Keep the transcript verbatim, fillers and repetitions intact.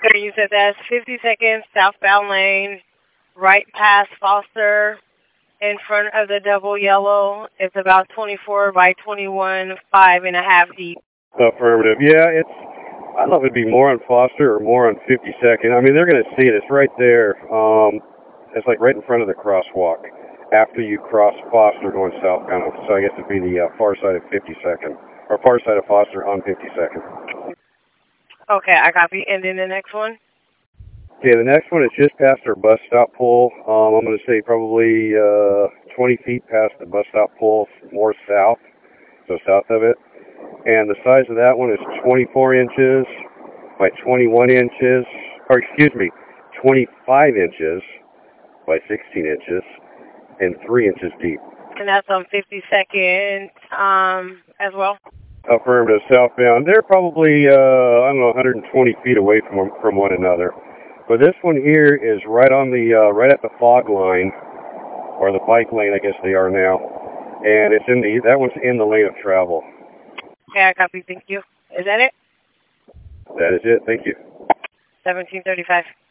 Okay, you said that's fifty seconds, southbound lane, right past Foster, in front of the double yellow. It's about twenty-four by twenty-one, five and a half deep. Affirmative. Yeah, it's, I don't know if it'd be more on Foster or more on fifty-second. I mean, they're going to see it. It's right there. Um, it's like right in front of the crosswalk after you cross Foster going southbound. So I guess it'd be the uh, far side of fifty-second, or far side of Foster on fifty-second. Okay, I copy. And then the next one? Okay, the next one is just past our bus stop pole. Um, I'm going to say probably uh, twenty feet past the bus stop pole, more south, so south of it. And the size of that one is twenty-four inches by twenty-one inches, or excuse me, twenty-five inches by sixteen inches, and three inches deep. And that's on fifty-second um, as well? Affirmative, southbound. They're probably, uh, I don't know, one hundred twenty feet away from from one another. But this one here is right on the, uh, right at the fog line, or the bike lane, I guess they are now. And it's in the, that one's in the lane of travel. Okay, I copy. Thank you. Is that it? That is it. Thank you. seventeen thirty-five.